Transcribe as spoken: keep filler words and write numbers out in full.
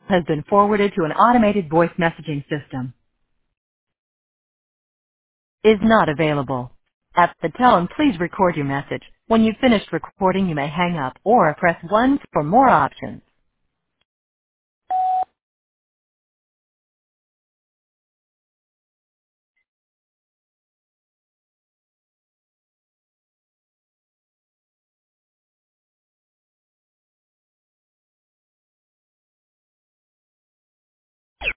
has been forwarded to an automated voice messaging system. Is not available. At the tone, please record your message. When you've finished recording, you may hang up or press one for more options.